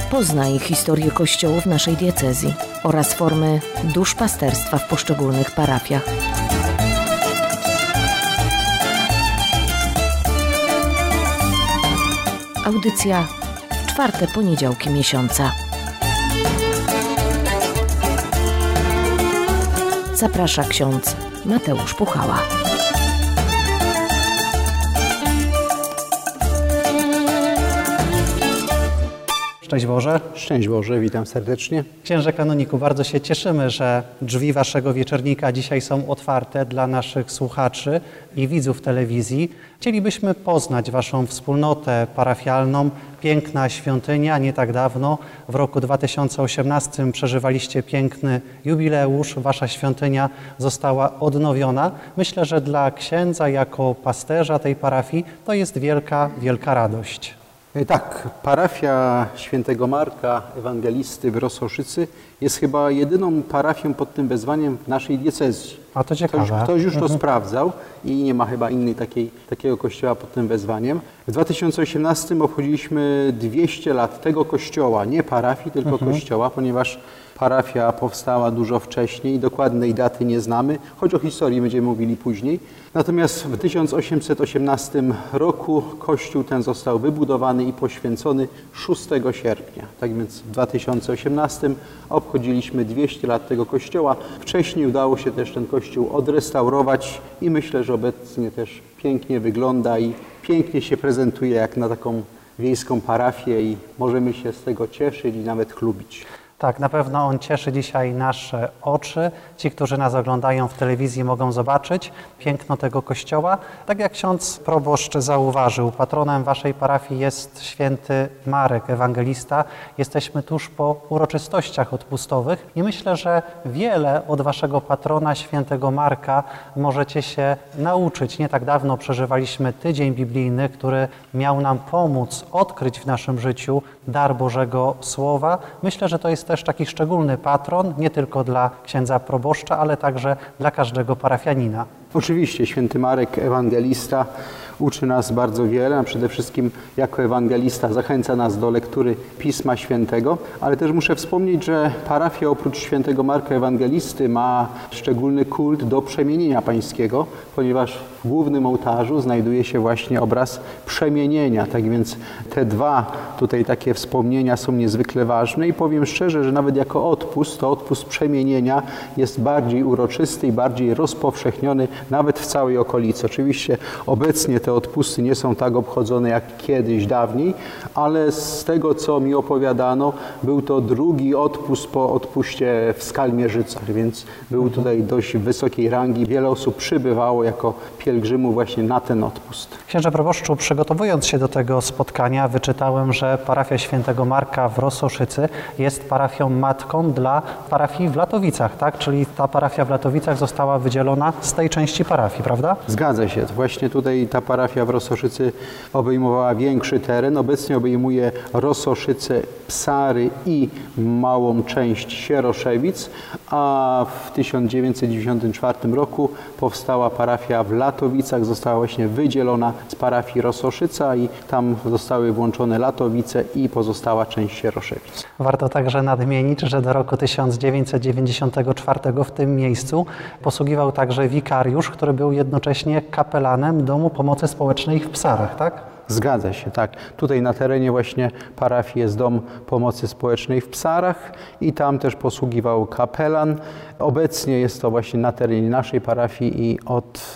Poznaj historię kościołów naszej diecezji oraz formy duszpasterstwa w poszczególnych parafiach. Audycja w czwarte poniedziałki miesiąca. Zaprasza ksiądz Mateusz Puchała. Szczęść Boże. Szczęść Boże, witam serdecznie. Księże kanoniku, bardzo się cieszymy, że drzwi waszego wieczornika dzisiaj są otwarte dla naszych słuchaczy i widzów telewizji. Chcielibyśmy poznać waszą wspólnotę parafialną. Piękna świątynia, nie tak dawno, w roku 2018 przeżywaliście piękny jubileusz. Wasza świątynia została odnowiona. Myślę, że dla księdza jako pasterza tej parafii to jest wielka, wielka radość. Tak, parafia świętego Marka Ewangelisty w Rossoszycy jest chyba jedyną parafią pod tym wezwaniem w naszej diecezji. A to ciekawe. Ktoś już to sprawdzał i nie ma chyba innej takiego kościoła pod tym wezwaniem. W 2018 obchodziliśmy 200 lat tego kościoła, nie parafii, tylko kościoła, ponieważ parafia powstała dużo wcześniej, dokładnej daty nie znamy, choć o historii będziemy mówili później. Natomiast w 1818 roku kościół ten został wybudowany i poświęcony 6 sierpnia. Tak więc w 2018 obchodziliśmy 200 lat tego kościoła. Wcześniej udało się też ten kościół odrestaurować i myślę, że obecnie też pięknie wygląda i pięknie się prezentuje jak na taką wiejską parafię i możemy się z tego cieszyć i nawet chlubić. Tak, na pewno on cieszy dzisiaj nasze oczy. Ci, którzy nas oglądają w telewizji, mogą zobaczyć piękno tego kościoła. Tak jak ksiądz proboszcz zauważył, patronem waszej parafii jest święty Marek Ewangelista. Jesteśmy tuż po uroczystościach odpustowych i myślę, że wiele od waszego patrona, świętego Marka, możecie się nauczyć. Nie tak dawno przeżywaliśmy tydzień biblijny, który miał nam pomóc odkryć w naszym życiu dar Bożego Słowa. Myślę, że to jest też taki szczególny patron, nie tylko dla księdza proboszcza, ale także dla każdego parafianina. Oczywiście święty Marek Ewangelista uczy nas bardzo wiele, a przede wszystkim jako ewangelista zachęca nas do lektury Pisma Świętego, ale też muszę wspomnieć, że parafia oprócz świętego Marka Ewangelisty ma szczególny kult do przemienienia pańskiego, ponieważ w głównym ołtarzu znajduje się właśnie obraz przemienienia. Tak więc te dwa tutaj takie wspomnienia są niezwykle ważne i powiem szczerze, że nawet jako odpust, to odpust przemienienia jest bardziej uroczysty i bardziej rozpowszechniony nawet w całej okolicy. Oczywiście obecnie te odpusty nie są tak obchodzone jak kiedyś dawniej, ale z tego, co mi opowiadano, był to drugi odpust po odpuście w Skalmierzycach, więc był tutaj dość wysokiej rangi. Wiele osób przybywało jako pielgrzymów właśnie na ten odpust. Księże proboszczu, przygotowując się do tego spotkania, wyczytałem, że parafia świętego Marka w Rossoszycy jest parafią matką dla parafii w Latowicach, tak? Czyli ta parafia w Latowicach została wydzielona z tej części parafii, prawda? Zgadza się. Właśnie tutaj ta parafia w Rossoszycy obejmowała większy teren. Obecnie obejmuje Rossoszyce, Psary i małą część Sieroszewic, a w 1994 roku powstała parafia w Latowicach. Została właśnie wydzielona z parafii Rossoszyca i tam zostały włączone Latowice i pozostała część Sieroszewic. Warto także nadmienić, że do roku 1994 w tym miejscu posługiwał także wikariusz, który był jednocześnie kapelanem Domu Pomocy Społecznej w Psarach, tak? Zgadza się, tak. Tutaj na terenie właśnie parafii jest Dom Pomocy Społecznej w Psarach i tam też posługiwał kapelan. Obecnie jest to właśnie na terenie naszej parafii i od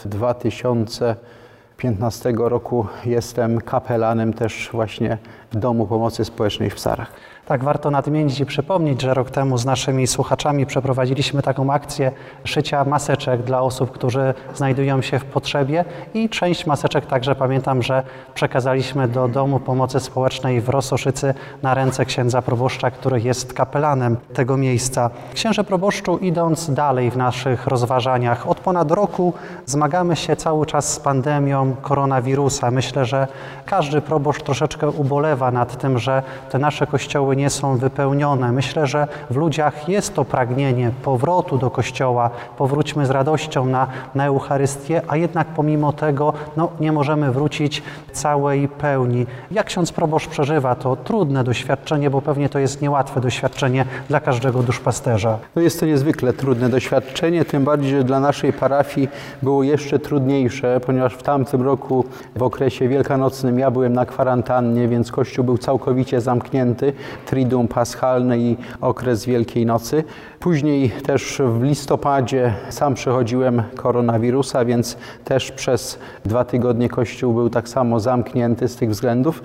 2015 roku jestem kapelanem też właśnie Domu Pomocy Społecznej w Psarach. Tak, warto nadmienić i przypomnieć, że rok temu z naszymi słuchaczami przeprowadziliśmy taką akcję szycia maseczek dla osób, którzy znajdują się w potrzebie i część maseczek także pamiętam, że przekazaliśmy do Domu Pomocy Społecznej w Rossoszycy na ręce księdza proboszcza, który jest kapelanem tego miejsca. Księże proboszczu, idąc dalej w naszych rozważaniach, od ponad roku zmagamy się cały czas z pandemią koronawirusa. Myślę, że każdy proboszcz troszeczkę ubolewa ubolewa nad tym, że te nasze kościoły nie są wypełnione. Myślę, że w ludziach jest to pragnienie powrotu do kościoła. Powróćmy z radością na Eucharystię, a jednak pomimo tego nie możemy wrócić całej pełni. Jak ksiądz proboszcz przeżywa to trudne doświadczenie, bo pewnie to jest niełatwe doświadczenie dla każdego duszpasterza? Jest to niezwykle trudne doświadczenie, tym bardziej, że dla naszej parafii było jeszcze trudniejsze, ponieważ w tamtym roku w okresie wielkanocnym ja byłem na kwarantannie, więc kościół był całkowicie zamknięty, Triduum Paschalne i okres Wielkiej Nocy. Później też w listopadzie sam przechodziłem koronawirusa, więc też przez 2 tygodnie kościół był tak samo zamknięty z tych względów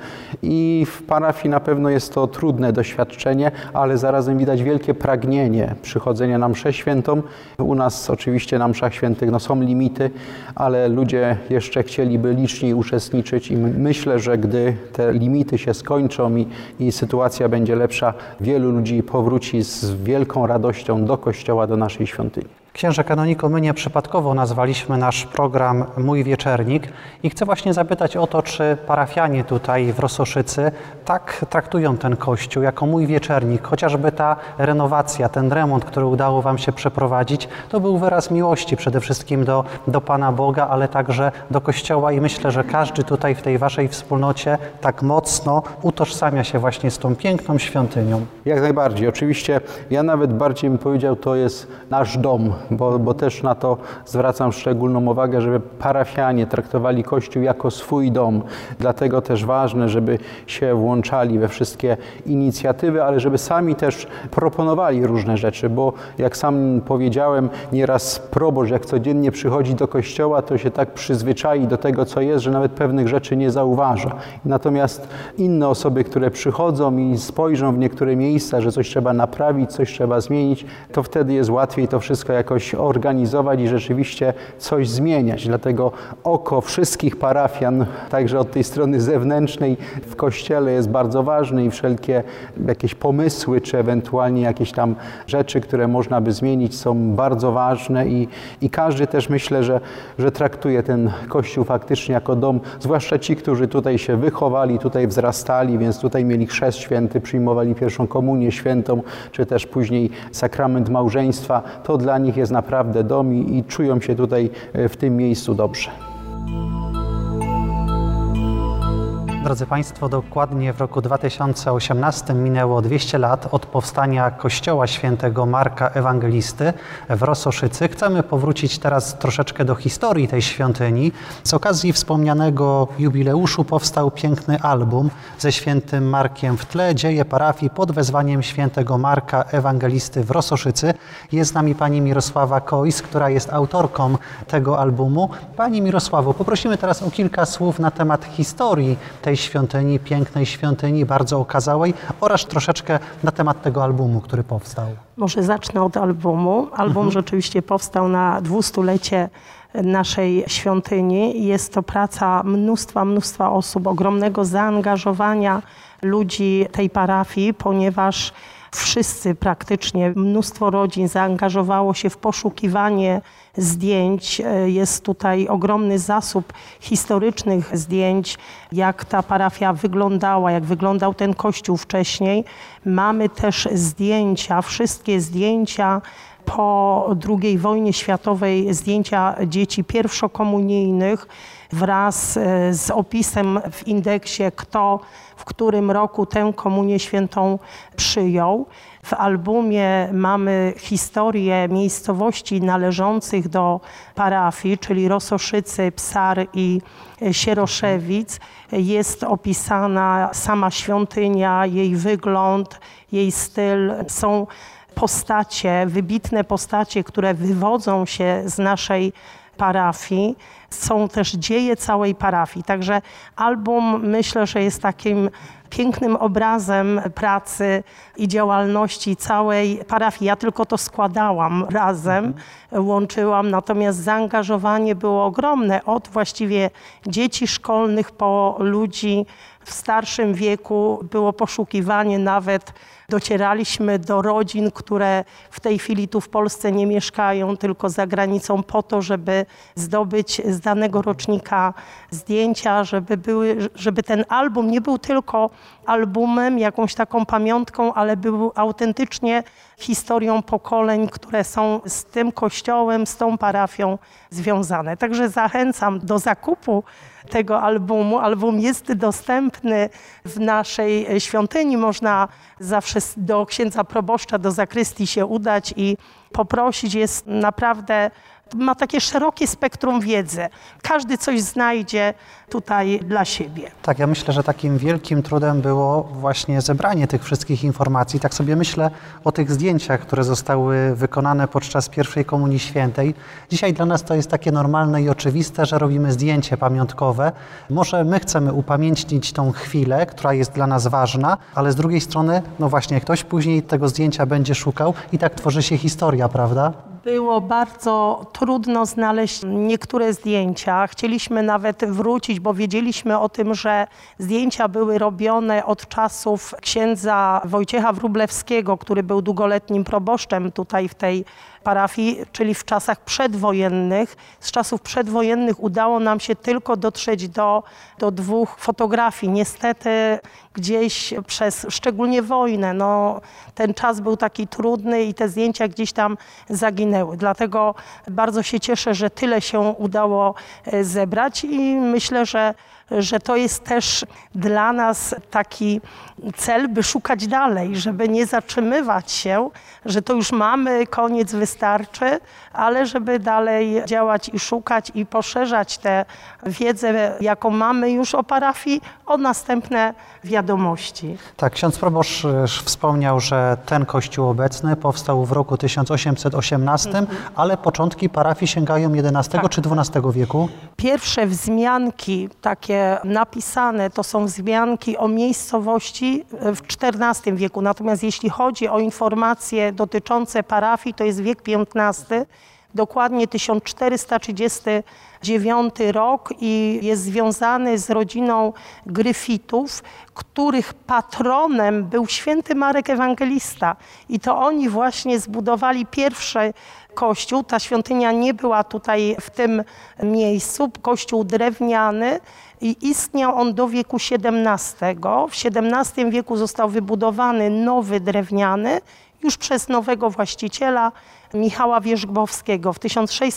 i w parafii na pewno jest to trudne doświadczenie, ale zarazem widać wielkie pragnienie przychodzenia na mszę świętą. U nas oczywiście na mszach świętych są limity, ale ludzie jeszcze chcieliby liczniej uczestniczyć i myślę, że gdy te limity się skończą i sytuacja będzie lepsza, wielu ludzi powróci z wielką radością do kościoła, do naszej świątyni. Księże kanoniko, my nieprzypadkowo nazwaliśmy nasz program Mój Wieczernik i chcę właśnie zapytać o to, czy parafianie tutaj w Rossoszycy tak traktują ten kościół jako Mój Wieczernik. Chociażby ta renowacja, ten remont, który udało wam się przeprowadzić, to był wyraz miłości przede wszystkim do Pana Boga, ale także do kościoła i myślę, że każdy tutaj w tej waszej wspólnocie tak mocno utożsamia się właśnie z tą piękną świątynią. Jak najbardziej. Oczywiście ja nawet bardziej bym powiedział, to jest nasz dom, bo też na to zwracam szczególną uwagę, żeby parafianie traktowali Kościół jako swój dom. Dlatego też ważne, żeby się włączali we wszystkie inicjatywy, ale żeby sami też proponowali różne rzeczy, bo jak sam powiedziałem, nieraz proboszcz, jak codziennie przychodzi do kościoła, to się tak przyzwyczai do tego, co jest, że nawet pewnych rzeczy nie zauważa. Natomiast inne osoby, które przychodzą i spojrzą w niektóre miejsca, że coś trzeba naprawić, coś trzeba zmienić, to wtedy jest łatwiej to wszystko jakoś organizować i rzeczywiście coś zmieniać. Dlatego oko wszystkich parafian, także od tej strony zewnętrznej w Kościele jest bardzo ważne i wszelkie jakieś pomysły, czy ewentualnie jakieś tam rzeczy, które można by zmienić, są bardzo ważne i każdy też myślę, że traktuje ten Kościół faktycznie jako dom, zwłaszcza ci, którzy tutaj się wychowali, tutaj wzrastali, więc tutaj mieli chrzest święty, przyjmowali pierwszą komunię świętą, czy też później sakrament małżeństwa. To dla nich jest naprawdę dom i czują się tutaj w tym miejscu dobrze. Drodzy Państwo, dokładnie w roku 2018 minęło 200 lat od powstania Kościoła Świętego Marka Ewangelisty w Rossoszycy. Chcemy powrócić teraz troszeczkę do historii tej świątyni. Z okazji wspomnianego jubileuszu powstał piękny album ze Świętym Markiem w tle, dzieje parafii pod wezwaniem Świętego Marka Ewangelisty w Rossoszycy. Jest z nami pani Mirosława Kojs, która jest autorką tego albumu. Pani Mirosławo, poprosimy teraz o kilka słów na temat historii tej świątyni, pięknej świątyni, bardzo okazałej, oraz troszeczkę na temat tego albumu, który powstał. Może zacznę od albumu. Album rzeczywiście powstał na 200-lecie naszej świątyni. Jest to praca mnóstwa osób, ogromnego zaangażowania ludzi tej parafii, ponieważ wszyscy praktycznie, mnóstwo rodzin zaangażowało się w poszukiwanie zdjęć. Jest tutaj ogromny zasób historycznych zdjęć, jak ta parafia wyglądała, jak wyglądał ten kościół wcześniej. Mamy też zdjęcia, wszystkie zdjęcia po II wojnie światowej, zdjęcia dzieci pierwszokomunijnych wraz z opisem w indeksie, kto w którym roku tę komunię świętą przyjął. W albumie mamy historię miejscowości należących do parafii, czyli Rossoszycy, Psar i Sieroszewic. Jest opisana sama świątynia, jej wygląd, jej styl. Są postacie, wybitne postacie, które wywodzą się z naszej parafii. Są też dzieje całej parafii. Także album, myślę, że jest takim pięknym obrazem pracy i działalności całej parafii. Ja tylko to składałam razem, łączyłam, natomiast zaangażowanie było ogromne. Od właściwie dzieci szkolnych po ludzi w starszym wieku. Było poszukiwanie, nawet docieraliśmy do rodzin, które w tej chwili tu w Polsce nie mieszkają, tylko za granicą, po to, żeby zdobyć z danego rocznika zdjęcia, żeby ten album nie był tylko albumem, jakąś taką pamiątką, ale był autentycznie historią pokoleń, które są z tym kościołem, z tą parafią związane. Także zachęcam do zakupu tego albumu. Album jest dostępny w naszej świątyni. Można zawsze do księdza proboszcza, do zakrystii się udać i poprosić. Jest naprawdę, ma takie szerokie spektrum wiedzy. Każdy coś znajdzie tutaj dla siebie. Tak, ja myślę, że takim wielkim trudem było właśnie zebranie tych wszystkich informacji. Tak sobie myślę o tych zdjęciach, które zostały wykonane podczas pierwszej Komunii Świętej. Dzisiaj dla nas to jest takie normalne i oczywiste, że robimy zdjęcie pamiątkowe. Może my chcemy upamiętnić tą chwilę, która jest dla nas ważna, ale z drugiej strony, no właśnie, ktoś później tego zdjęcia będzie szukał i tak tworzy się historia, prawda? Było bardzo trudno znaleźć niektóre zdjęcia. Chcieliśmy nawet wrócić, bo wiedzieliśmy o tym, że zdjęcia były robione od czasów księdza Wojciecha Wróblewskiego, który był długoletnim proboszczem tutaj w tej parafii, czyli w czasach przedwojennych. Z czasów przedwojennych udało nam się tylko dotrzeć do 2 fotografii. Niestety gdzieś przez szczególnie wojnę, ten czas był taki trudny i te zdjęcia gdzieś tam zaginęły. Dlatego bardzo się cieszę, że tyle się udało zebrać i myślę, że to jest też dla nas taki cel, by szukać dalej, żeby nie zatrzymywać się, że to już mamy, koniec, wystarczy, ale żeby dalej działać i szukać i poszerzać tę wiedzę, jaką mamy już o parafii, o następne wiadomości. Tak, ksiądz proboszcz wspomniał, że ten kościół obecny powstał w roku 1818, ale początki parafii sięgają XI czy XII wieku? Pierwsze wzmianki takie napisane to są wzmianki o miejscowości w XIV wieku. Natomiast jeśli chodzi o informacje dotyczące parafii, to jest wiek XV, dokładnie 1439 rok i jest związany z rodziną Gryfitów, których patronem był święty Marek Ewangelista. I to oni właśnie zbudowali pierwszy kościół. Ta świątynia nie była tutaj w tym miejscu. Kościół drewniany i istniał on do wieku XVII. W XVII wieku został wybudowany nowy drewniany już przez nowego właściciela Michała Wierzbowskiego w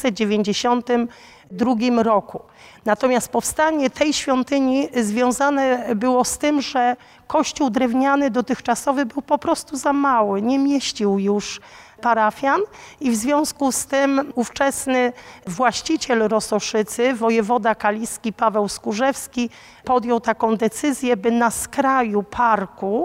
1692 roku. Natomiast powstanie tej świątyni związane było z tym, że kościół drewniany dotychczasowy był po prostu za mały, nie mieścił już parafian i w związku z tym ówczesny właściciel Rososzycy, wojewoda kaliski Paweł Skórzewski, podjął taką decyzję, by na skraju parku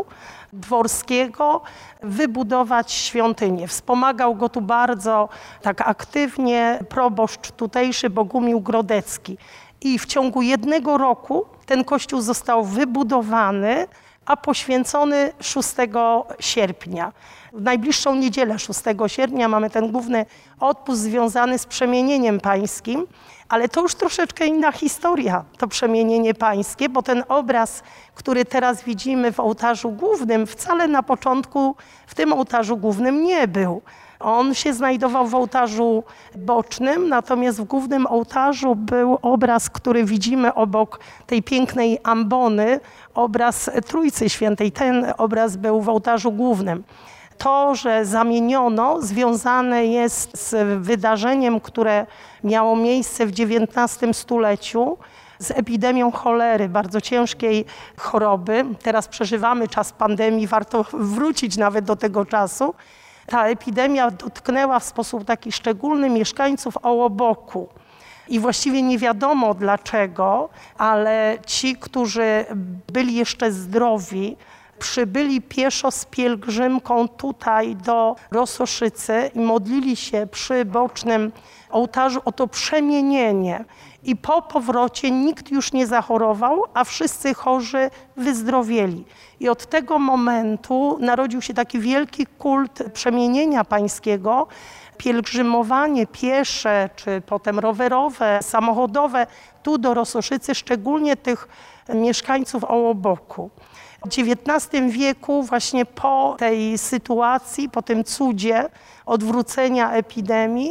dworskiego wybudować świątynię. Wspomagał go tu bardzo tak aktywnie proboszcz tutejszy Bogumił Grodecki. I w ciągu 1 roku ten kościół został wybudowany, a poświęcony 6 sierpnia. W najbliższą niedzielę 6 sierpnia mamy ten główny odpust związany z przemienieniem pańskim, ale to już troszeczkę inna historia, to przemienienie pańskie, bo ten obraz, który teraz widzimy w ołtarzu głównym, wcale na początku w tym ołtarzu głównym nie był. On się znajdował w ołtarzu bocznym, natomiast w głównym ołtarzu był obraz, który widzimy obok tej pięknej ambony, obraz Trójcy Świętej. Ten obraz był w ołtarzu głównym. To, że zamieniono, związane jest z wydarzeniem, które miało miejsce w XIX stuleciu, z epidemią cholery, bardzo ciężkiej choroby. Teraz przeżywamy czas pandemii, warto wrócić nawet do tego czasu. Ta epidemia dotknęła w sposób taki szczególny mieszkańców Ołoboku. I właściwie nie wiadomo dlaczego, ale ci, którzy byli jeszcze zdrowi, przybyli pieszo z pielgrzymką tutaj do Rososzycy i modlili się przy bocznym ołtarzu o to przemienienie. I po powrocie nikt już nie zachorował, a wszyscy chorzy wyzdrowieli. I od tego momentu narodził się taki wielki kult przemienienia pańskiego, pielgrzymowanie piesze, czy potem rowerowe, samochodowe, tu do Rososzycy, szczególnie tych mieszkańców Ołoboku. W XIX wieku właśnie po tej sytuacji, po tym cudzie odwrócenia epidemii,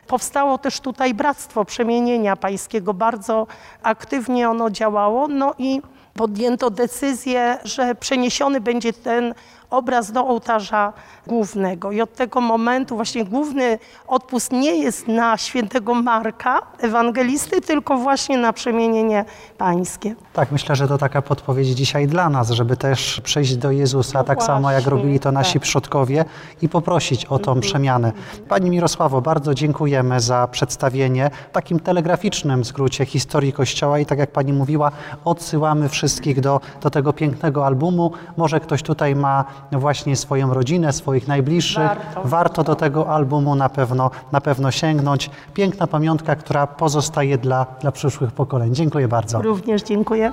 Powstało też tutaj Bractwo Przemienienia Pańskiego, bardzo aktywnie ono działało, no i podjęto decyzję, że przeniesiony będzie ten obraz do ołtarza głównego. I od tego momentu właśnie główny odpust nie jest na świętego Marka, ewangelisty, tylko właśnie na przemienienie pańskie. Tak, myślę, że to taka podpowiedź dzisiaj dla nas, żeby też przyjść do Jezusa, No tak samo jak robili to nasi przodkowie i poprosić o tą przemianę. Pani Mirosławo, bardzo dziękujemy za przedstawienie w takim telegraficznym skrócie historii Kościoła i tak jak Pani mówiła, odsyłamy wszystkich do tego pięknego albumu. Może ktoś tutaj ma właśnie swoją rodzinę, swoich najbliższych. Warto do tego albumu na pewno sięgnąć. Piękna pamiątka, która pozostaje dla przyszłych pokoleń. Dziękuję bardzo. Również dziękuję.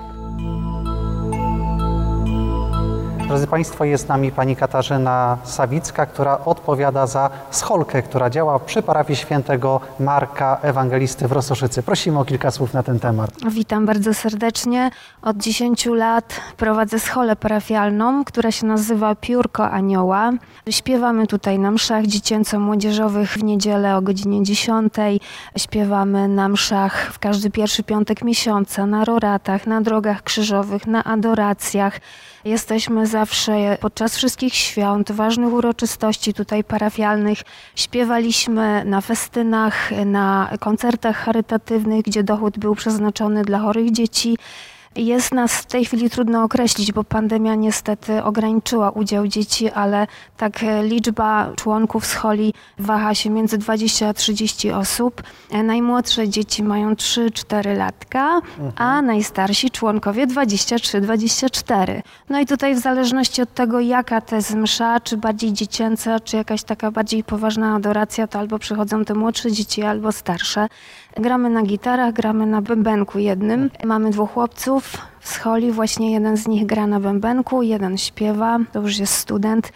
Drodzy Państwo, jest z nami pani Katarzyna Sawicka, która odpowiada za scholkę, która działa przy parafii świętego Marka Ewangelisty w Rozsoszycy. Prosimy o kilka słów na ten temat. Witam bardzo serdecznie. Od 10 lat prowadzę scholę parafialną, która się nazywa Piórko Anioła. Śpiewamy tutaj na mszach dziecięco-młodzieżowych w niedzielę o godzinie 10. Śpiewamy na mszach w każdy pierwszy piątek miesiąca, na roratach, na drogach krzyżowych, na adoracjach. Jesteśmy zawsze podczas wszystkich świąt, ważnych uroczystości tutaj parafialnych. Śpiewaliśmy na festynach, na koncertach charytatywnych, gdzie dochód był przeznaczony dla chorych dzieci. Jest nas w tej chwili trudno określić, bo pandemia niestety ograniczyła udział dzieci, ale tak liczba członków scholi waha się między 20 a 30 osób. Najmłodsze dzieci mają 3-4 latka, a najstarsi członkowie 23-24. No i tutaj w zależności od tego, jaka to jest msza, czy bardziej dziecięca, czy jakaś taka bardziej poważna adoracja, to albo przychodzą te młodsze dzieci, albo starsze. Gramy na gitarach, gramy na bębenku jednym. Mamy 2 chłopców w scholi, właśnie jeden z nich gra na bębenku, jeden śpiewa, to już jest student.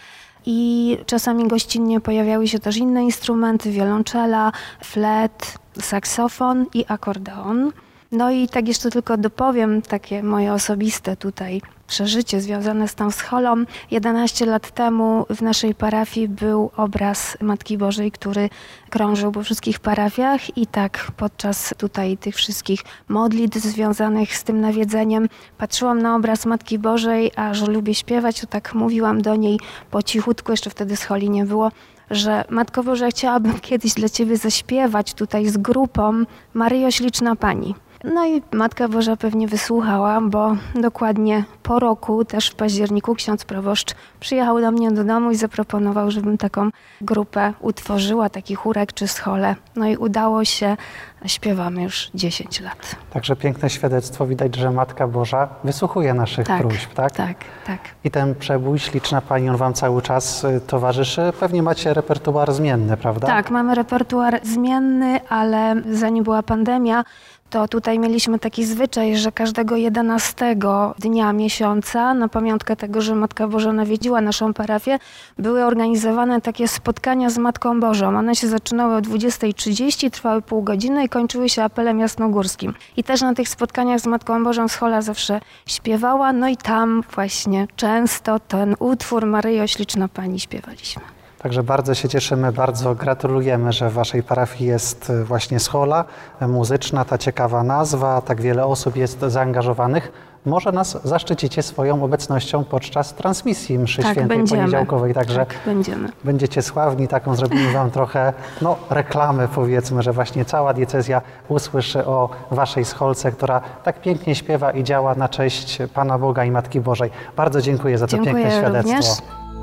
I czasami gościnnie pojawiały się też inne instrumenty, wiolonczela, flet, saksofon i akordeon. No i tak jeszcze tylko dopowiem takie moje osobiste tutaj przeżycie związane z tą scholą. 11 lat temu w naszej parafii był obraz Matki Bożej, który krążył po wszystkich parafiach i tak podczas tutaj tych wszystkich modlitw związanych z tym nawiedzeniem patrzyłam na obraz Matki Bożej, a że lubię śpiewać, to tak mówiłam do niej po cichutku, jeszcze wtedy scholi nie było, że Matko Boża, chciałabym kiedyś dla Ciebie zaśpiewać tutaj z grupą Maryjo Śliczna Pani. No i Matka Boża pewnie wysłuchała, bo dokładnie po roku, też w październiku, ksiądz proboszcz przyjechał do mnie do domu i zaproponował, żebym taką grupę utworzyła, taki chórek czy scholę. No i udało się, śpiewamy już 10 lat. Także piękne świadectwo. Widać, że Matka Boża wysłuchuje naszych próśb, tak? Tak. I ten przebój Śliczna Pani, on Wam cały czas towarzyszy. Pewnie macie repertuar zmienny, prawda? Tak, mamy repertuar zmienny, ale zanim była pandemia, to tutaj mieliśmy taki zwyczaj, że każdego 11 dnia miesiąca, na pamiątkę tego, że Matka Boża nawiedziła naszą parafię, były organizowane takie spotkania z Matką Bożą. One się zaczynały o 20:30, trwały pół godziny i kończyły się apelem jasnogórskim. I też na tych spotkaniach z Matką Bożą schola zawsze śpiewała, no i tam właśnie często ten utwór Maryjo Śliczna Pani śpiewaliśmy. Także bardzo się cieszymy, bardzo gratulujemy, że w Waszej parafii jest właśnie schola muzyczna, ta ciekawa nazwa, tak wiele osób jest zaangażowanych. Może nas zaszczycicie swoją obecnością podczas transmisji mszy świętej poniedziałkowej. Także będziecie sławni, taką zrobimy Wam trochę reklamy, powiedzmy, że właśnie cała diecezja usłyszy o Waszej scholce, która tak pięknie śpiewa i działa na cześć Pana Boga i Matki Bożej. Bardzo dziękuję za to piękne świadectwo. Również.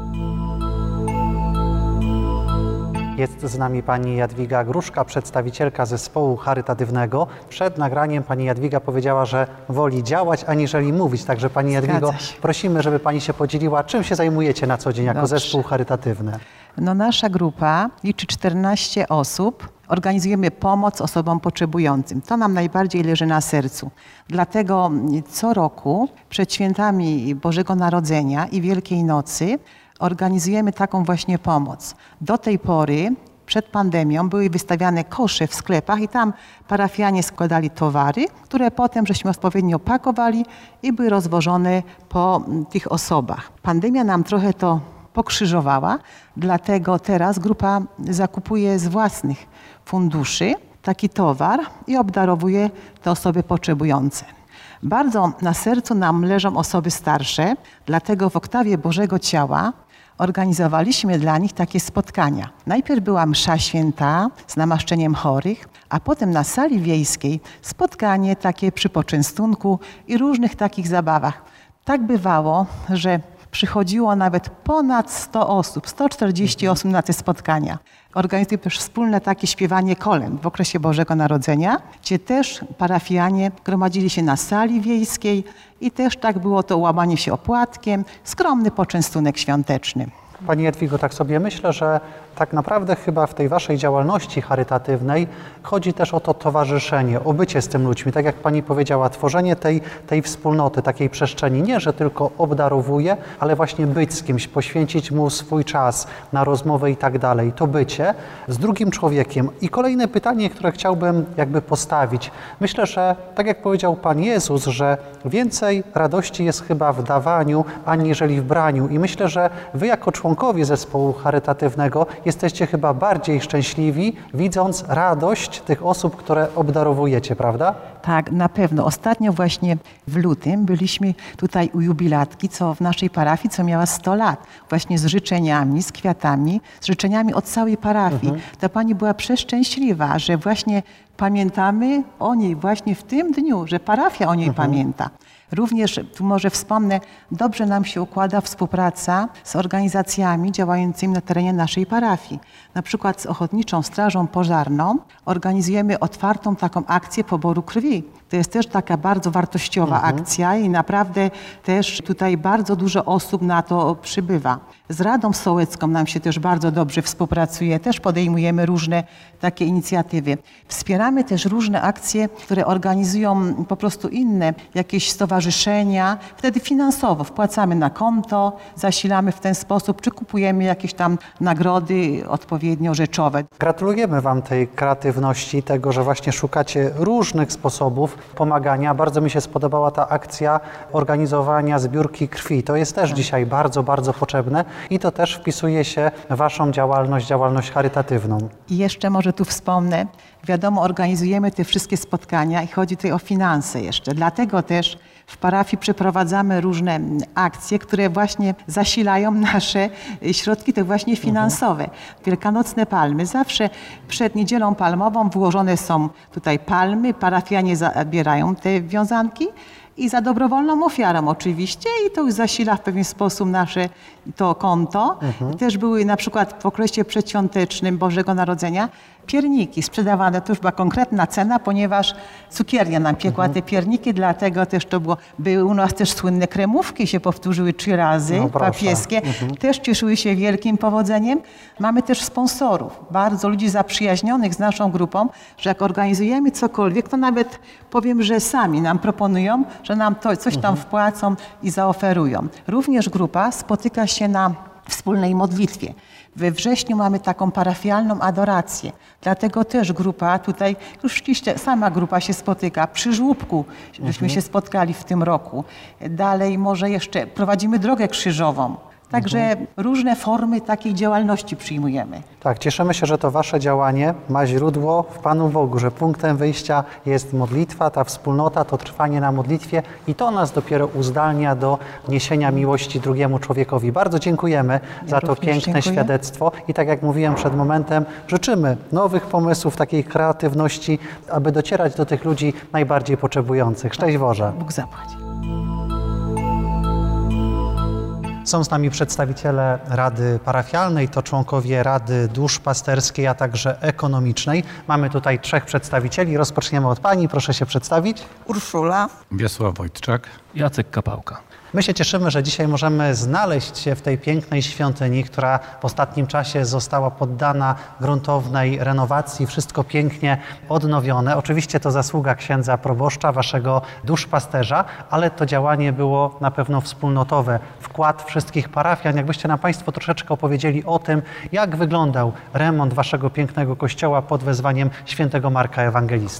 Jest z nami pani Jadwiga Gruszka, przedstawicielka zespołu charytatywnego. Przed nagraniem pani Jadwiga powiedziała, że woli działać, aniżeli mówić. Także pani Jadwigo, prosimy, żeby pani się podzieliła, czym się zajmujecie na co dzień jako zespół charytatywny. Nasza grupa liczy 14 osób. Organizujemy pomoc osobom potrzebującym. To nam najbardziej leży na sercu. Dlatego co roku przed świętami Bożego Narodzenia i Wielkiej Nocy organizujemy taką właśnie pomoc. Do tej pory, przed pandemią, były wystawiane kosze w sklepach i tam parafianie składali towary, które potem żeśmy odpowiednio pakowali i były rozwożone po tych osobach. Pandemia nam trochę to pokrzyżowała. Dlatego teraz grupa zakupuje z własnych funduszy taki towar i obdarowuje te osoby potrzebujące. Bardzo na sercu nam leżą osoby starsze, dlatego w Oktawie Bożego Ciała organizowaliśmy dla nich takie spotkania. Najpierw była msza święta z namaszczeniem chorych, a potem na sali wiejskiej spotkanie takie przy poczęstunku i różnych takich zabawach. Tak bywało, że przychodziło nawet ponad 100 osób, 140 osób na te spotkania. Organizujemy też wspólne takie śpiewanie kolęd w okresie Bożego Narodzenia, gdzie też parafianie gromadzili się na sali wiejskiej i też tak było to łamanie się opłatkiem, skromny poczęstunek świąteczny. Pani Jadwigo, tak sobie myślę, że tak naprawdę chyba w tej waszej działalności charytatywnej chodzi też o to towarzyszenie, o bycie z tym ludźmi. Tak jak pani powiedziała, tworzenie tej wspólnoty, takiej przestrzeni. Nie, że tylko obdarowuje, ale właśnie być z kimś, poświęcić mu swój czas na rozmowę i tak dalej. To bycie z drugim człowiekiem. I kolejne pytanie, które chciałbym jakby postawić. Myślę, że tak jak powiedział Pan Jezus, że więcej radości jest chyba w dawaniu, aniżeli w braniu. I myślę, że wy jako członkowie zespołu charytatywnego jesteście chyba bardziej szczęśliwi, widząc radość tych osób, które obdarowujecie, prawda? Tak, na pewno. Ostatnio właśnie w lutym byliśmy tutaj u jubilatki, co w naszej parafii, co miała 100 lat. Właśnie z życzeniami, z kwiatami, z życzeniami od całej parafii. Ta pani była przeszczęśliwa, że właśnie pamiętamy o niej właśnie w tym dniu, że parafia o niej pamięta. Również, tu może wspomnę, dobrze nam się układa współpraca z organizacjami działającymi na terenie naszej parafii. Na przykład z Ochotniczą Strażą Pożarną organizujemy otwartą taką akcję poboru krwi. To jest też taka bardzo wartościowa akcja i naprawdę też tutaj bardzo dużo osób na to przybywa. Z Radą Sołecką nam się też bardzo dobrze współpracuje, też podejmujemy różne takie inicjatywy. Wspieramy też różne akcje, które organizują po prostu inne jakieś stowarzyszenia. Wtedy finansowo wpłacamy na konto, zasilamy w ten sposób, czy kupujemy jakieś tam nagrody odpowiednio rzeczowe. Gratulujemy wam tej kreatywności, tego, że właśnie szukacie różnych sposobów pomagania. Bardzo mi się spodobała ta akcja organizowania zbiórki krwi. To jest też dzisiaj bardzo, bardzo potrzebne i to też wpisuje się w waszą działalność charytatywną. I jeszcze może tu wspomnę, wiadomo, organizujemy te wszystkie spotkania i chodzi tutaj o finanse jeszcze. Dlatego też w parafii przeprowadzamy różne akcje, które właśnie zasilają nasze środki, te właśnie finansowe. Wielkanocne palmy. Zawsze przed Niedzielą Palmową włożone są tutaj palmy, parafianie zabierają te wiązanki i za dobrowolną ofiarą oczywiście i to już zasila w pewien sposób nasze to konto. Też były na przykład w okresie przedświątecznym Bożego Narodzenia pierniki sprzedawane, to już była konkretna cena, ponieważ cukiernia nam piekła te pierniki, dlatego też to było. Były u nas też słynne kremówki, się powtórzyły 3 razy, papieskie. Też cieszyły się wielkim powodzeniem. Mamy też sponsorów, bardzo ludzi zaprzyjaźnionych z naszą grupą, że jak organizujemy cokolwiek, to nawet powiem, że sami nam proponują, że nam to coś tam wpłacą i zaoferują. Również grupa spotyka się na wspólnej modlitwie. We wrześniu mamy taką parafialną adorację. Dlatego też grupa tutaj, już ściśle sama grupa się spotyka. Przy żłóbku żeśmy się spotkali w tym roku. Dalej może jeszcze prowadzimy drogę krzyżową. Także różne formy takiej działalności przyjmujemy. Tak, cieszymy się, że to wasze działanie ma źródło w Panu Bogu, że punktem wyjścia jest modlitwa, ta wspólnota, to trwanie na modlitwie i to nas dopiero uzdalnia do niesienia miłości drugiemu człowiekowi. Bardzo dziękujemy za to piękne świadectwo i tak jak mówiłem przed momentem, życzymy nowych pomysłów, takiej kreatywności, aby docierać do tych ludzi najbardziej potrzebujących. Szczęść Boże. Bóg zapłać. Są z nami przedstawiciele Rady Parafialnej, to członkowie Rady Duszpasterskiej, a także Ekonomicznej. Mamy tutaj 3 przedstawicieli. Rozpoczniemy od pani. Proszę się przedstawić. Urszula. Wiesław Wojtczak. Jacek Kapałka. My się cieszymy, że dzisiaj możemy znaleźć się w tej pięknej świątyni, która w ostatnim czasie została poddana gruntownej renowacji. Wszystko pięknie odnowione. Oczywiście to zasługa księdza proboszcza, waszego duszpasterza, ale to działanie było na pewno wspólnotowe. Wkład wszystkich parafian. Jakbyście nam państwo troszeczkę opowiedzieli o tym, jak wyglądał remont waszego pięknego kościoła pod wezwaniem świętego Marka Ewangelisty.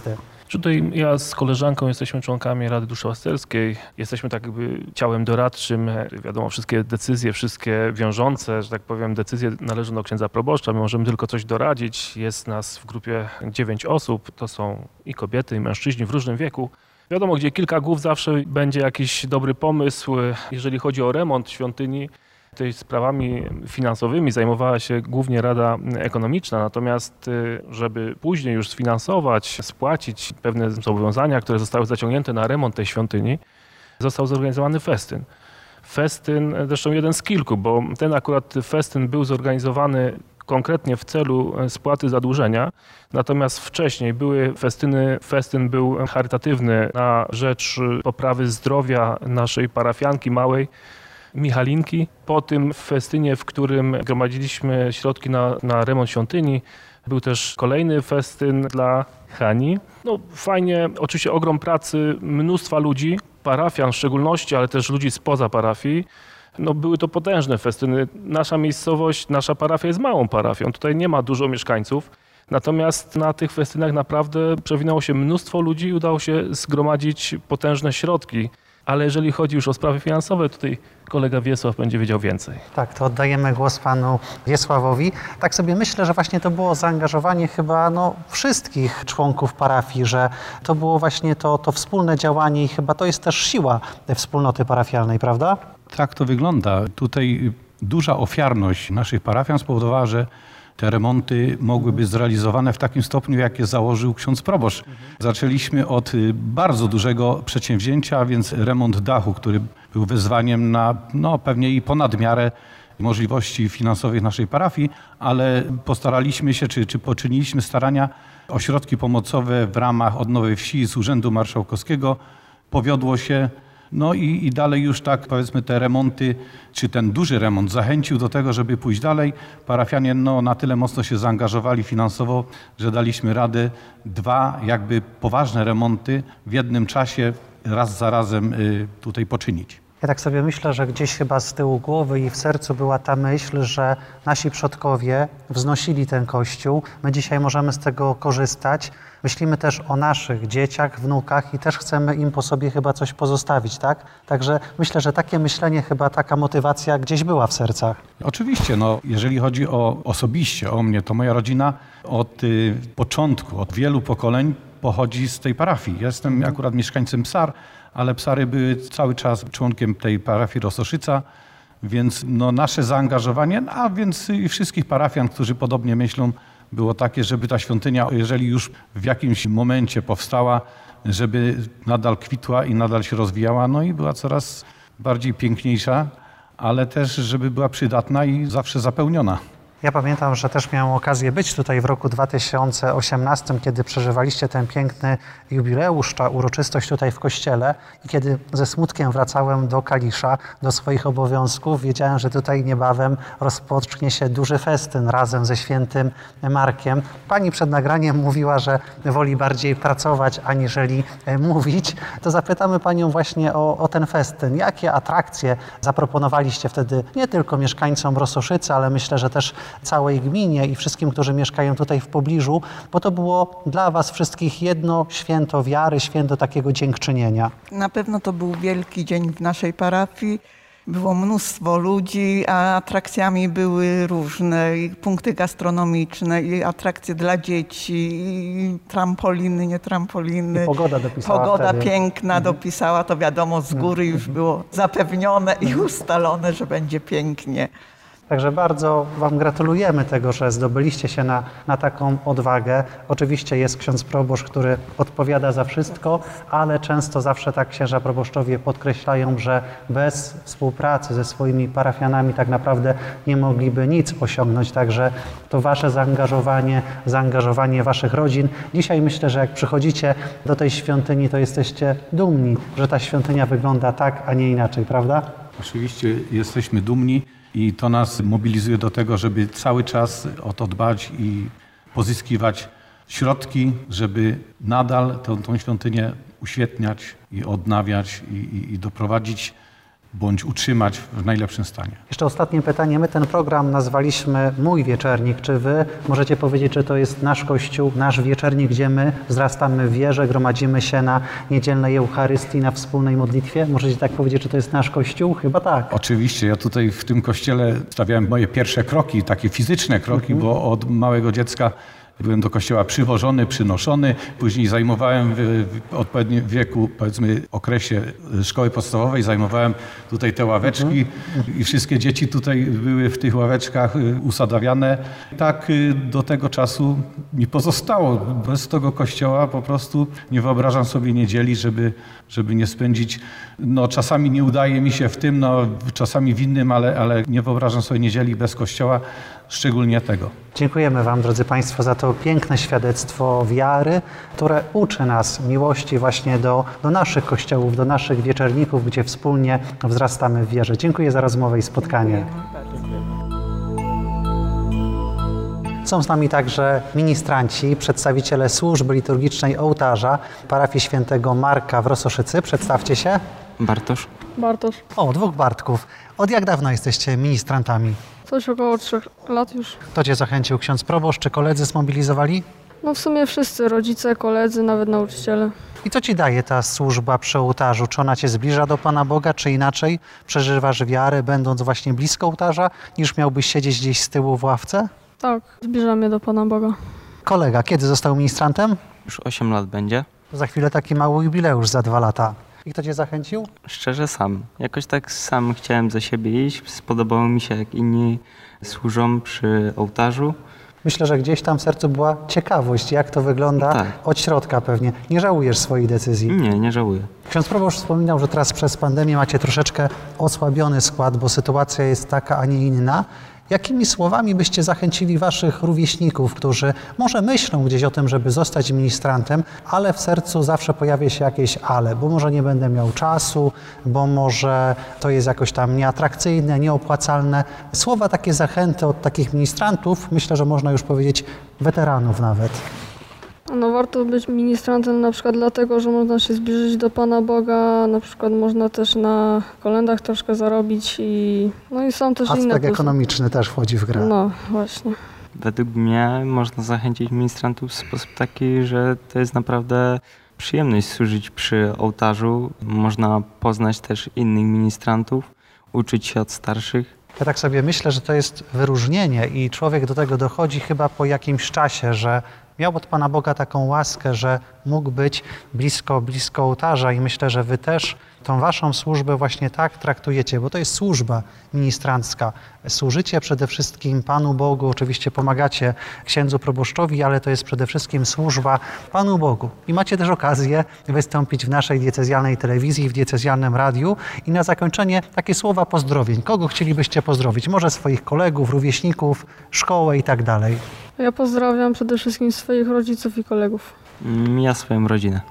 Tutaj ja z koleżanką jesteśmy członkami Rady Duszpasterskiej. Jesteśmy tak jakby ciałem doradczym. Wiadomo, wszystkie decyzje, wszystkie wiążące, że tak powiem, decyzje należą do księdza proboszcza. My możemy tylko coś doradzić. Jest nas w grupie 9 osób. To są i kobiety, i mężczyźni w różnym wieku. Wiadomo, gdzie kilka głów zawsze będzie jakiś dobry pomysł. Jeżeli chodzi o remont świątyni, tej sprawami finansowymi zajmowała się głównie Rada Ekonomiczna, natomiast żeby później już sfinansować, spłacić pewne zobowiązania, które zostały zaciągnięte na remont tej świątyni, został zorganizowany festyn. Festyn, zresztą jeden z kilku, bo ten akurat festyn był zorganizowany konkretnie w celu spłaty zadłużenia, natomiast wcześniej były festyny, festyn był charytatywny na rzecz poprawy zdrowia naszej parafianki małej, Michalinki. Po tym festynie, w którym gromadziliśmy środki na remont świątyni, był też kolejny festyn dla Hani. No fajnie, oczywiście ogrom pracy, mnóstwa ludzi, parafian w szczególności, ale też ludzi spoza parafii. No, były to potężne festyny. Nasza miejscowość, nasza parafia jest małą parafią, tutaj nie ma dużo mieszkańców. Natomiast na tych festynach naprawdę przewinęło się mnóstwo ludzi i udało się zgromadzić potężne środki. Ale jeżeli chodzi już o sprawy finansowe, tutaj kolega Wiesław będzie wiedział więcej. Tak, to oddajemy głos panu Wiesławowi. Tak sobie myślę, że właśnie to było zaangażowanie chyba wszystkich członków parafii, że to było właśnie to wspólne działanie i chyba to jest też siła tej wspólnoty parafialnej, prawda? Tak to wygląda. Tutaj duża ofiarność naszych parafian spowodowała, że te remonty mogły być zrealizowane w takim stopniu, jakie założył ksiądz proboszcz. Zaczęliśmy od bardzo dużego przedsięwzięcia, a więc remont dachu, który był wyzwaniem na pewnie i ponad miarę możliwości finansowych naszej parafii, ale postaraliśmy się, czy poczyniliśmy starania o środki pomocowe w ramach Odnowy Wsi z Urzędu Marszałkowskiego. Powiodło się. No i dalej już tak, powiedzmy, te remonty, czy ten duży remont zachęcił do tego, żeby pójść dalej. Parafianie na tyle mocno się zaangażowali finansowo, że daliśmy radę 2 jakby poważne remonty w jednym czasie, raz za razem tutaj poczynić. Ja tak sobie myślę, że gdzieś chyba z tyłu głowy i w sercu była ta myśl, że nasi przodkowie wznosili ten Kościół. My dzisiaj możemy z tego korzystać. Myślimy też o naszych dzieciach, wnukach i też chcemy im po sobie chyba coś pozostawić, tak? Także myślę, że takie myślenie, chyba taka motywacja gdzieś była w sercach. Oczywiście, jeżeli chodzi osobiście o mnie, to moja rodzina od początku, od wielu pokoleń pochodzi z tej parafii. Jestem akurat mieszkańcem Psar, ale Psary były cały czas członkiem tej parafii Rososzczyca, więc nasze zaangażowanie, a więc i wszystkich parafian, którzy podobnie myślą, było takie, żeby ta świątynia, jeżeli już w jakimś momencie powstała, żeby nadal kwitła i nadal się rozwijała, i była coraz bardziej piękniejsza, ale też, żeby była przydatna i zawsze zapełniona. Ja pamiętam, że też miałem okazję być tutaj w roku 2018, kiedy przeżywaliście ten piękny jubileusz, ta uroczystość tutaj w kościele i kiedy ze smutkiem wracałem do Kalisza, do swoich obowiązków, wiedziałem, że tutaj niebawem rozpocznie się duży festyn razem ze świętym Markiem. Pani przed nagraniem mówiła, że woli bardziej pracować, aniżeli mówić. To zapytamy panią właśnie o ten festyn. Jakie atrakcje zaproponowaliście wtedy nie tylko mieszkańcom Rososzycy, ale myślę, że też całej gminie i wszystkim, którzy mieszkają tutaj w pobliżu, bo to było dla was wszystkich jedno święto wiary, święto takiego dziękczynienia. Na pewno to był wielki dzień w naszej parafii. Było mnóstwo ludzi, a atrakcjami były różne, i punkty gastronomiczne, i atrakcje dla dzieci, i trampoliny, nie trampoliny. I pogoda dopisała Pogoda wtedy. Piękna dopisała, to wiadomo, z góry już było zapewnione i ustalone, że będzie pięknie. Także bardzo wam gratulujemy tego, że zdobyliście się na taką odwagę. Oczywiście jest ksiądz proboszcz, który odpowiada za wszystko, ale często zawsze tak księża proboszczowie podkreślają, że bez współpracy ze swoimi parafianami tak naprawdę nie mogliby nic osiągnąć. Także to wasze zaangażowanie waszych rodzin. Dzisiaj myślę, że jak przychodzicie do tej świątyni, to jesteście dumni, że ta świątynia wygląda tak, a nie inaczej, prawda? Oczywiście jesteśmy dumni. I to nas mobilizuje do tego, żeby cały czas o to dbać i pozyskiwać środki, żeby nadal tą świątynię uświetniać i odnawiać i doprowadzić bądź utrzymać w najlepszym stanie. Jeszcze ostatnie pytanie. My ten program nazwaliśmy Mój Wieczernik. Czy wy możecie powiedzieć, że to jest nasz Kościół, nasz wieczernik, gdzie my wzrastamy w wierze, gromadzimy się na niedzielnej Eucharystii, na wspólnej modlitwie? Możecie tak powiedzieć, że to jest nasz Kościół? Chyba tak. Oczywiście. Ja tutaj w tym kościele stawiałem moje pierwsze kroki, takie fizyczne kroki, bo od małego dziecka byłem do kościoła przywożony, przynoszony. Później zajmowałem w odpowiednim wieku, powiedzmy okresie szkoły podstawowej, zajmowałem tutaj te ławeczki i wszystkie dzieci tutaj były w tych ławeczkach usadawiane. Tak do tego czasu mi pozostało. Bez tego kościoła po prostu nie wyobrażam sobie niedzieli, żeby nie spędzić. No czasami nie udaje mi się w tym, no czasami w innym, ale nie wyobrażam sobie niedzieli bez kościoła, szczególnie tego. Dziękujemy wam, drodzy państwo, za to piękne świadectwo wiary, które uczy nas miłości właśnie do naszych kościołów, do naszych wieczerników, gdzie wspólnie wzrastamy w wierze. Dziękuję za rozmowę i spotkanie. Są z nami także ministranci, przedstawiciele służby liturgicznej ołtarza parafii świętego Marka w Rososzycy. Przedstawcie się. Bartosz. Bartosz. O, dwóch Bartków. Od jak dawna jesteście ministrantami? Coś około 3 lat już. Kto cię zachęcił? Ksiądz proboszcz czy koledzy zmobilizowali? No w sumie wszyscy, rodzice, koledzy, nawet nauczyciele. I co ci daje ta służba przy ołtarzu? Czy ona cię zbliża do Pana Boga, czy inaczej przeżywasz wiarę, będąc właśnie blisko ołtarza, niż miałbyś siedzieć gdzieś z tyłu w ławce? Tak, zbliża mnie do Pana Boga. Kolega, kiedy został ministrantem? Już 8 lat będzie. Za chwilę taki mały jubileusz, za 2 lata. I kto cię zachęcił? Szczerze sam. Jakoś tak sam chciałem za siebie iść. Spodobało mi się, jak inni służą przy ołtarzu. Myślę, że gdzieś tam w sercu była ciekawość, jak to wygląda Tak. od środka pewnie. Nie żałujesz swojej decyzji? Nie żałuję. Ksiądz proboszcz wspominał, że teraz przez pandemię macie troszeczkę osłabiony skład, bo sytuacja jest taka, a nie inna. Jakimi słowami byście zachęcili waszych rówieśników, którzy może myślą gdzieś o tym, żeby zostać ministrantem, ale w sercu zawsze pojawia się jakieś ale, bo może nie będę miał czasu, bo może to jest jakoś tam nieatrakcyjne, nieopłacalne. Słowa takie zachęty od takich ministrantów, myślę, że można już powiedzieć weteranów nawet. No warto być ministrantem na przykład dlatego, że można się zbliżyć do Pana Boga, na przykład można też na kolędach troszkę zarobić i są też inne Aspekt plusy. ekonomiczny też wchodzi w grę. No właśnie. Według mnie można zachęcić ministrantów w sposób taki, że to jest naprawdę przyjemność służyć przy ołtarzu. Można poznać też innych ministrantów, uczyć się od starszych. Ja tak sobie myślę, że to jest wyróżnienie i człowiek do tego dochodzi chyba po jakimś czasie, że miał od Pana Boga taką łaskę, że mógł być blisko ołtarza i myślę, że wy też tą waszą służbę właśnie tak traktujecie, bo to jest służba ministrancka. Służycie przede wszystkim Panu Bogu, oczywiście pomagacie księdzu proboszczowi, ale to jest przede wszystkim służba Panu Bogu. I macie też okazję wystąpić w naszej diecezjalnej telewizji, w diecezjalnym radiu i na zakończenie takie słowa pozdrowień. Kogo chcielibyście pozdrowić? Może swoich kolegów, rówieśników, szkołę i tak dalej. Ja pozdrawiam przede wszystkim swoich rodziców i kolegów. Ja swoją rodzinę.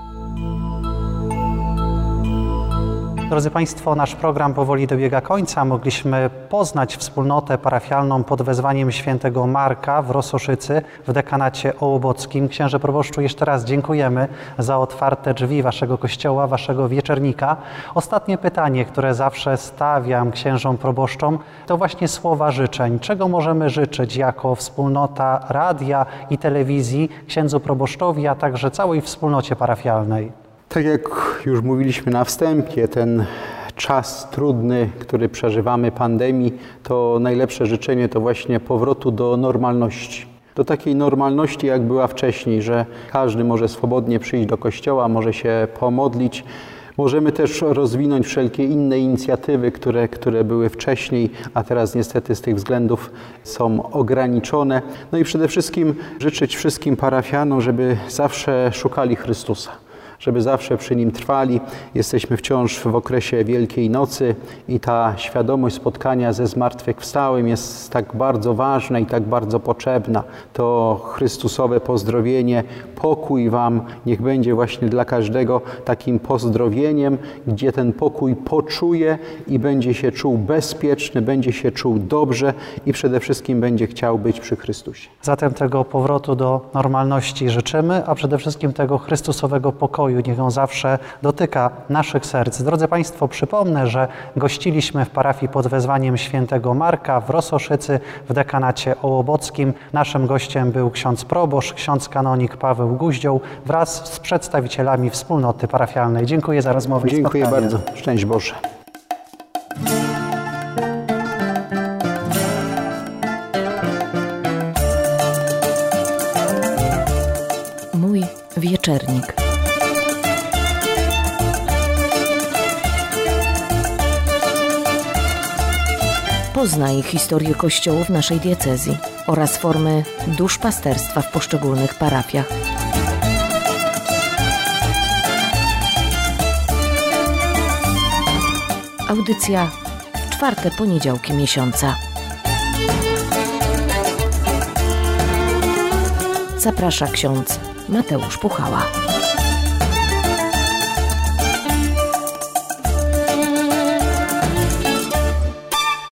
Drodzy Państwo, nasz program powoli dobiega końca. Mogliśmy poznać wspólnotę parafialną pod wezwaniem świętego Marka w Rososzycy w dekanacie ołobockim. Księże proboszczu, jeszcze raz dziękujemy za otwarte drzwi waszego kościoła, waszego wieczernika. Ostatnie pytanie, które zawsze stawiam księżom proboszczom, to właśnie słowa życzeń. Czego możemy życzyć jako wspólnota radia i telewizji księdzu proboszczowi, a także całej wspólnocie parafialnej? Tak jak już mówiliśmy na wstępie, ten czas trudny, który przeżywamy, pandemii, to najlepsze życzenie to właśnie powrotu do normalności. Do takiej normalności, jak była wcześniej, że każdy może swobodnie przyjść do kościoła, może się pomodlić. Możemy też rozwinąć wszelkie inne inicjatywy, które były wcześniej, a teraz niestety z tych względów są ograniczone. No i przede wszystkim życzyć wszystkim parafianom, żeby zawsze szukali Chrystusa, żeby zawsze przy Nim trwali. Jesteśmy wciąż w okresie Wielkiej Nocy i ta świadomość spotkania ze zmartwychwstałym jest tak bardzo ważna i tak bardzo potrzebna. To Chrystusowe pozdrowienie, pokój Wam, niech będzie właśnie dla każdego takim pozdrowieniem, gdzie ten pokój poczuje i będzie się czuł bezpieczny, będzie się czuł dobrze i przede wszystkim będzie chciał być przy Chrystusie. Zatem tego powrotu do normalności życzymy, a przede wszystkim tego Chrystusowego pokoju pokoju, niech on zawsze dotyka naszych serc. Drodzy Państwo, przypomnę, że gościliśmy w parafii pod wezwaniem świętego Marka w Rososzycy w dekanacie ołobockim. Naszym gościem był ksiądz proboszcz, ksiądz kanonik Paweł Guździoł wraz z przedstawicielami wspólnoty parafialnej. Dziękuję za rozmowę. Dziękuję bardzo. Szczęść Boże. Mój wieczernik. Poznaj historię kościołów naszej diecezji oraz formy duszpasterstwa w poszczególnych parafiach. Audycja w czwarte poniedziałki miesiąca. Zaprasza ksiądz Mateusz Puchała.